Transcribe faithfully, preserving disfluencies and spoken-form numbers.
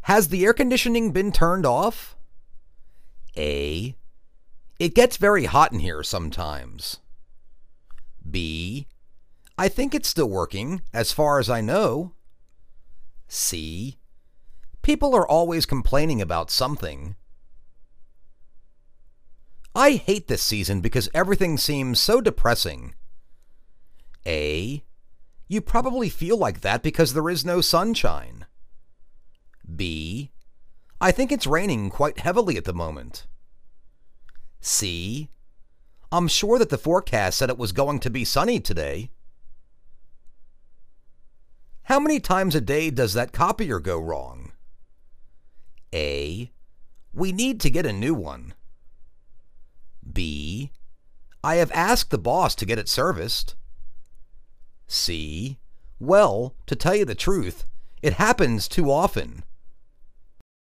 Has the air conditioning been turned off? A. It gets very hot in here sometimes. B. I think it's still working, as far as I know. C. People are always complaining about something. I hate this season because everything seems so depressing. A. You probably feel like that because there is no sunshine. B. I think it's raining quite heavily at the moment. C. I'm sure that the forecast said it was going to be sunny today. How many times a day does that copier go wrong? A. We need to get a new one. B. I have asked the boss to get it serviced. C. Well, to tell you the truth, it happens too often.